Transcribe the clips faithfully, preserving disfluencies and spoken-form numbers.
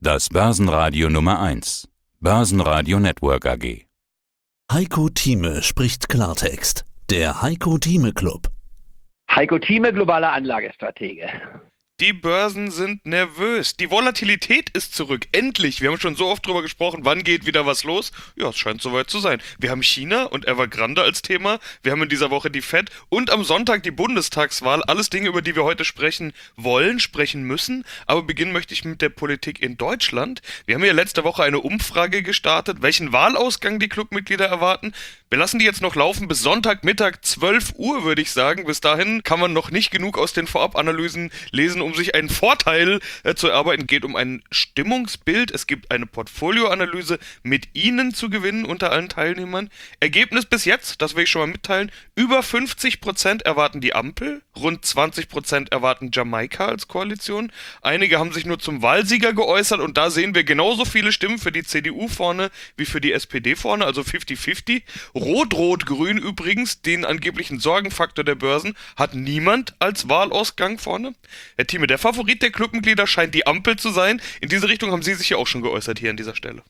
Das Börsenradio Nummer eins. Börsenradio Network A G. Heiko Thieme spricht Klartext. Der Heiko Thieme Club. Heiko Thieme, globaler Anlagestratege. Die Börsen sind nervös. Die Volatilität ist zurück. Endlich. Wir haben schon so oft drüber gesprochen, wann geht wieder was los. Ja, es scheint soweit zu sein. Wir haben China und Evergrande als Thema. Wir haben in dieser Woche die Fed und am Sonntag die Bundestagswahl. Alles Dinge, über die wir heute sprechen wollen, sprechen müssen. Aber beginnen möchte ich mit der Politik in Deutschland. Wir haben ja letzte Woche eine Umfrage gestartet, welchen Wahlausgang die Clubmitglieder erwarten. Wir lassen die jetzt noch laufen bis Sonntagmittag zwölf Uhr, würde ich sagen. Bis dahin kann man noch nicht genug aus den Vorabanalysen lesen, um sich einen Vorteil äh, zu erarbeiten. Es geht um ein Stimmungsbild. Es gibt eine Portfolioanalyse mit Ihnen zu gewinnen unter allen Teilnehmern. Ergebnis bis jetzt, das will ich schon mal mitteilen, über fünfzig Prozent erwarten die Ampel, rund zwanzig Prozent erwarten Jamaika als Koalition. Einige haben sich nur zum Wahlsieger geäußert und da sehen wir genauso viele Stimmen für die C D U vorne wie für die S P D vorne, also fünfzig fünfzig. Rot-Rot-Grün übrigens, den angeblichen Sorgenfaktor der Börsen, hat niemand als Wahlausgang vorne. Herr Thieme, der Favorit der Clubmitglieder scheint die Ampel zu sein. In diese Richtung haben Sie sich ja auch schon geäußert hier an dieser Stelle.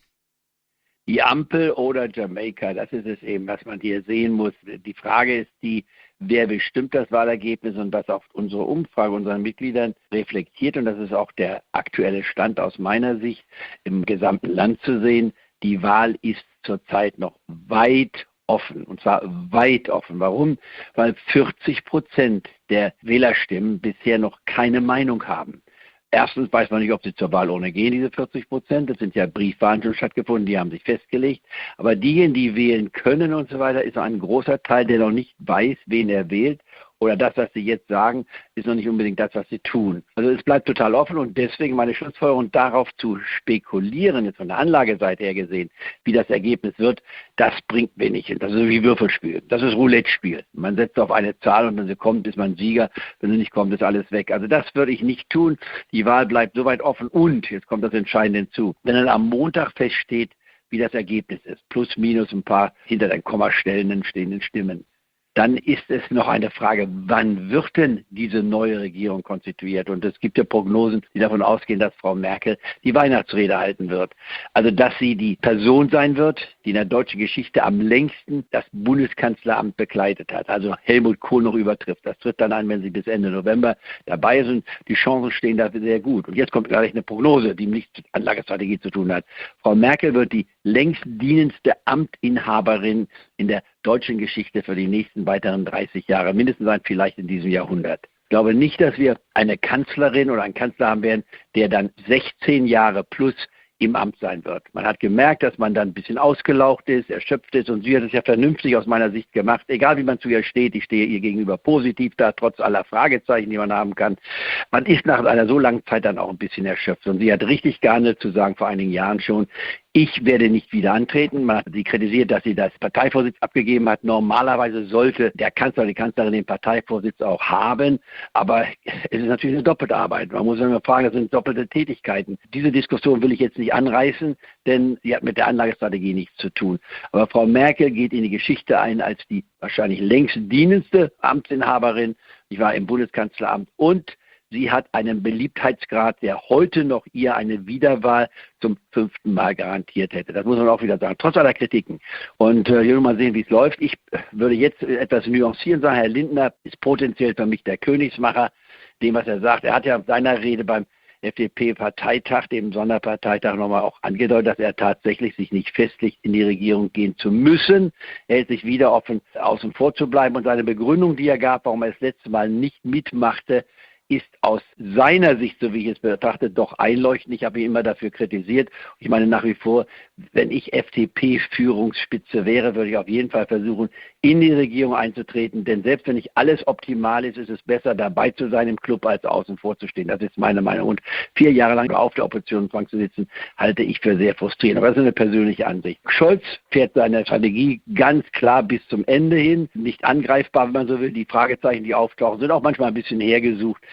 Die Ampel oder Jamaika, das ist es eben, was man hier sehen muss. Die Frage ist die, wer bestimmt das Wahlergebnis und was auch unsere Umfrage unseren Mitgliedern reflektiert. Und das ist auch der aktuelle Stand aus meiner Sicht im gesamten Land zu sehen. Die Wahl ist zurzeit noch weit offen, und zwar weit offen. Warum? Weil vierzig Prozent der Wählerstimmen bisher noch keine Meinung haben. Erstens weiß man nicht, ob sie zur Wahlurne gehen, diese vierzig Prozent. Das sind ja Briefwahlen schon stattgefunden, die haben sich festgelegt. Aber diejenigen, die wählen können und so weiter, ist ein großer Teil, der noch nicht weiß, wen er wählt. Oder das, was sie jetzt sagen, ist noch nicht unbedingt das, was sie tun. Also es bleibt total offen und deswegen meine Schlussfolgerung, darauf zu spekulieren, jetzt von der Anlageseite her gesehen, wie das Ergebnis wird, das bringt wenig hin. Das ist wie Würfelspiel. Das ist Roulette-Spiel. Man setzt auf eine Zahl und wenn sie kommt, ist man Sieger. Wenn sie nicht kommt, ist alles weg. Also das würde ich nicht tun. Die Wahl bleibt soweit offen und, jetzt kommt das Entscheidende hinzu, wenn dann am Montag feststeht, wie das Ergebnis ist, plus minus ein paar hinter den Kommastellen stehenden Stimmen, dann ist es noch eine Frage, wann wird denn diese neue Regierung konstituiert? Und es gibt ja Prognosen, die davon ausgehen, dass Frau Merkel die Weihnachtsrede halten wird. Also dass sie die Person sein wird, die in der deutschen Geschichte am längsten das Bundeskanzleramt bekleidet hat. Also Helmut Kohl noch übertrifft. Das tritt dann ein, wenn sie bis Ende November dabei sind. Die Chancen stehen dafür sehr gut. Und jetzt kommt gleich eine Prognose, die nichts mit Anlagestrategie zu tun hat. Frau Merkel wird die längst dienendste Amtinhaberin in der deutschen Geschichte für die nächsten weiteren dreißig Jahre, mindestens sein, vielleicht in diesem Jahrhundert. Ich glaube nicht, dass wir eine Kanzlerin oder einen Kanzler haben werden, der dann sechzehn Jahre plus im Amt sein wird. Man hat gemerkt, dass man dann ein bisschen ausgelaucht ist, erschöpft ist und sie hat es ja vernünftig aus meiner Sicht gemacht. Egal wie man zu ihr steht, ich stehe ihr gegenüber positiv da, trotz aller Fragezeichen, die man haben kann. Man ist nach einer so langen Zeit dann auch ein bisschen erschöpft und sie hat richtig gehandelt zu sagen, vor einigen Jahren schon, ich werde nicht wieder antreten. Man hat sie kritisiert, dass sie das Parteivorsitz abgegeben hat. Normalerweise sollte der Kanzler, die Kanzlerin den Parteivorsitz auch haben. Aber es ist natürlich eine doppelte Arbeit. Man muss immer fragen, das sind doppelte Tätigkeiten. Diese Diskussion will ich jetzt nicht anreißen, denn sie hat mit der Anlagestrategie nichts zu tun. Aber Frau Merkel geht in die Geschichte ein als die wahrscheinlich längst dienendste Amtsinhaberin. Ich war im Bundeskanzleramt und sie hat einen Beliebtheitsgrad, der heute noch ihr eine Wiederwahl zum fünften Mal garantiert hätte. Das muss man auch wieder sagen, trotz aller Kritiken. Und äh, hier mal sehen, wie es läuft. Ich würde jetzt etwas nuancieren sagen, Herr Lindner ist potenziell für mich der Königsmacher, dem, was er sagt. Er hat ja in seiner Rede beim F D P-Parteitag, dem Sonderparteitag, nochmal auch angedeutet, dass er tatsächlich sich nicht festlegt, in die Regierung gehen zu müssen. Er hält sich wieder offen, außen vor zu bleiben. Und seine Begründung, die er gab, warum er das letzte Mal nicht mitmachte, ist aus seiner Sicht, so wie ich es betrachte, doch einleuchtend. Ich habe ihn immer dafür kritisiert. Ich meine nach wie vor, wenn ich F D P-Führungsspitze wäre, würde ich auf jeden Fall versuchen, in die Regierung einzutreten. Denn selbst wenn nicht alles optimal ist, ist es besser, dabei zu sein im Club, als außen vor zu stehen. Das ist meine Meinung. Und vier Jahre lang auf der Oppositionsbank zu sitzen, halte ich für sehr frustrierend. Aber das ist eine persönliche Ansicht. Scholz fährt seine Strategie ganz klar bis zum Ende hin. Nicht angreifbar, wenn man so will. Die Fragezeichen, die auftauchen, sind auch manchmal ein bisschen hergesucht.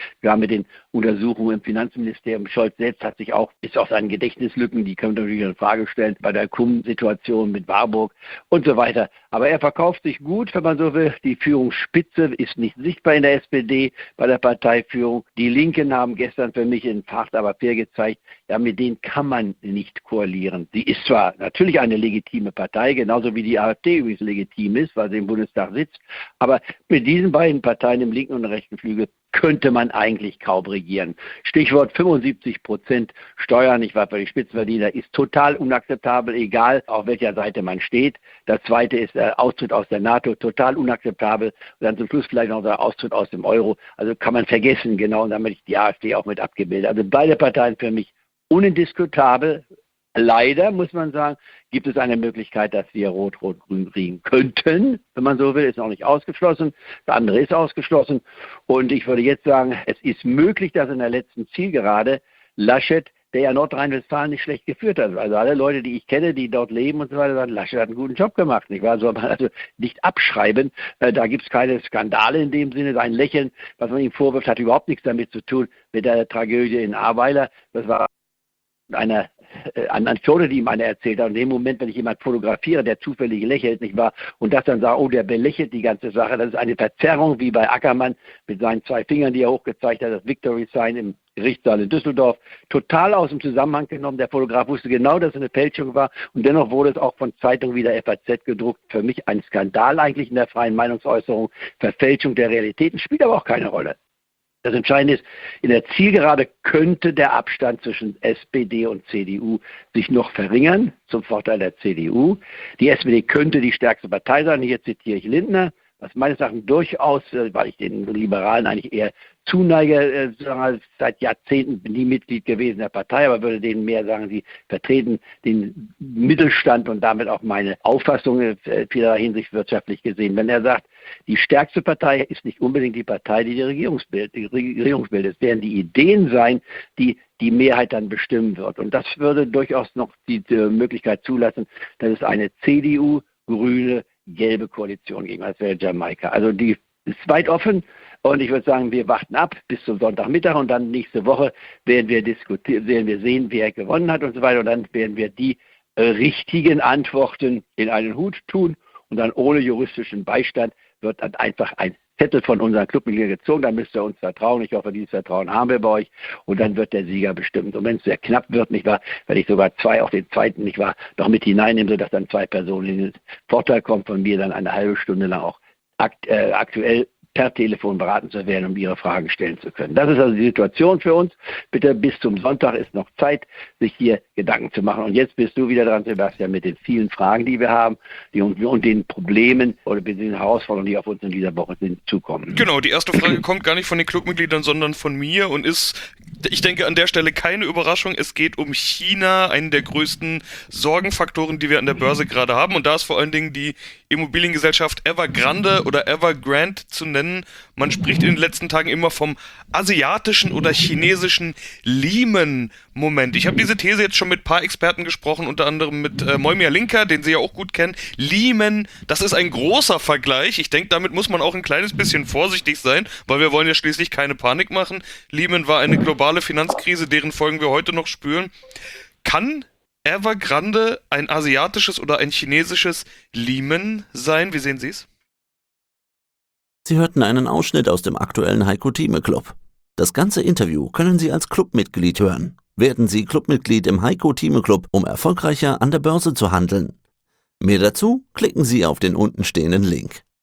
Wir haben mit den Untersuchungen im Finanzministerium, Scholz selbst hat sich auch, ist auch seinen Gedächtnislücken, die können wir natürlich in Frage stellen, bei der Kum-Situation mit Warburg und so weiter. Aber er verkauft sich gut, wenn man so will. Die Führungsspitze ist nicht sichtbar in der S P D bei der Parteiführung. Die Linken haben gestern für mich in Fahrt aber fair gezeigt, ja, mit denen kann man nicht koalieren. Sie ist zwar natürlich eine legitime Partei, genauso wie die AfD übrigens legitim ist, weil sie im Bundestag sitzt, aber mit diesen beiden Parteien im linken und rechten Flügel könnte man eigentlich kaum regieren. Stichwort fünfundsiebzig Prozent Steuern, nicht wahr, für die Spitzenverdiener, ist total unakzeptabel, egal auf welcher Seite man steht. Das zweite ist der Austritt aus der NATO, total unakzeptabel. Und dann zum Schluss vielleicht noch der Austritt aus dem Euro. Also kann man vergessen, genau, und damit ist die AfD auch mit abgebildet. Also beide Parteien für mich unindiskutabel. Leider, muss man sagen, gibt es eine Möglichkeit, dass wir Rot-Rot-Grün kriegen könnten, wenn man so will, ist noch nicht ausgeschlossen. Das andere ist ausgeschlossen. Und ich würde jetzt sagen, es ist möglich, dass in der letzten Zielgerade Laschet, der ja Nordrhein-Westfalen nicht schlecht geführt hat. Also alle Leute, die ich kenne, die dort leben und so weiter, sagen, Laschet hat einen guten Job gemacht. Nicht wahr? Soll man also nicht abschreiben. Da gibt es keine Skandale in dem Sinne. Sein Lächeln, was man ihm vorwirft, hat überhaupt nichts damit zu tun mit der Tragödie in Ahrweiler. Das war eine äh, Anekdote, die ihm einer erzählt hat. Und in dem Moment, wenn ich jemanden fotografiere, der zufällig lächelt, nicht wahr, und das dann sagt, oh, der belächelt die ganze Sache, das ist eine Verzerrung, wie bei Ackermann mit seinen zwei Fingern, die er hochgezeigt hat, das Victory Sign im Gerichtssaal in Düsseldorf, total aus dem Zusammenhang genommen. Der Fotograf wusste genau, dass es eine Fälschung war und dennoch wurde es auch von Zeitungen wie der F A Z gedruckt. Für mich ein Skandal eigentlich in der freien Meinungsäußerung. Verfälschung der Realitäten spielt aber auch keine Rolle. Das Entscheidende ist, in der Zielgerade könnte der Abstand zwischen S P D und C D U sich noch verringern, zum Vorteil der C D U. Die S P D könnte die stärkste Partei sein. Hier zitiere ich Lindner, was meines Erachtens durchaus, weil ich den Liberalen eigentlich eher zuneige, seit Jahrzehnten bin ich Mitglied gewesen der Partei, aber würde denen mehr sagen, sie vertreten den Mittelstand und damit auch meine Auffassung in vieler Hinsicht wirtschaftlich gesehen. Wenn er sagt, die stärkste Partei ist nicht unbedingt die Partei, die die Regierung bildet. Die Regierung bildet. Es werden die Ideen sein, die die Mehrheit dann bestimmen wird. Und das würde durchaus noch die, die Möglichkeit zulassen, dass es eine C D U, grüne, gelbe Koalition geben. Das wäre Jamaika. Also die ist weit offen. Und ich würde sagen, wir warten ab bis zum Sonntagmittag und dann nächste Woche werden wir diskutieren, werden wir sehen, wer gewonnen hat und so weiter. Und dann werden wir die äh, richtigen Antworten in einen Hut tun und dann ohne juristischen Beistand wird dann einfach ein Zettel von unseren Clubmitgliedern gezogen. Dann müsst ihr uns vertrauen. Ich hoffe, dieses Vertrauen haben wir bei euch. Und dann wird der Sieger bestimmt. Und wenn es sehr knapp wird, nicht wahr, werde ich sogar zwei auf den zweiten, nicht wahr, noch mit hineinnehmen, sodass dann zwei Personen in den Vorteil kommen, von mir dann eine halbe Stunde lang auch akt, äh, aktuell per Telefon beraten zu werden, um Ihre Fragen stellen zu können. Das ist also die Situation für uns. Bitte bis zum Sonntag ist noch Zeit, sich hier Gedanken zu machen. Und jetzt bist du wieder dran, Sebastian, mit den vielen Fragen, die wir haben die und, und den Problemen oder den Herausforderungen, die auf uns in dieser Woche sind, zukommen. Genau, die erste Frage kommt gar nicht von den Clubmitgliedern, sondern von mir und ist, ich denke, an der Stelle keine Überraschung. Es geht um China, einen der größten Sorgenfaktoren, die wir an der Börse gerade haben. Und da ist vor allen Dingen die Immobiliengesellschaft Evergrande oder Evergrande zu nennen. Man spricht in den letzten Tagen immer vom asiatischen oder chinesischen Lehman-Moment. Ich habe diese These jetzt schon mit ein paar Experten gesprochen, unter anderem mit äh, Moimir Linker, den Sie ja auch gut kennen. Lehman, das ist ein großer Vergleich. Ich denke, damit muss man auch ein kleines bisschen vorsichtig sein, weil wir wollen ja schließlich keine Panik machen. Lehman war eine globale Finanzkrise, deren Folgen wir heute noch spüren. Kann Evergrande ein asiatisches oder ein chinesisches Lehman sein? Wie sehen Sie es? Sie hörten einen Ausschnitt aus dem aktuellen Heiko Thieme Club. Das ganze Interview können Sie als Clubmitglied hören. Werden Sie Clubmitglied im Heiko Thieme Club, um erfolgreicher an der Börse zu handeln. Mehr dazu klicken Sie auf den untenstehenden Link.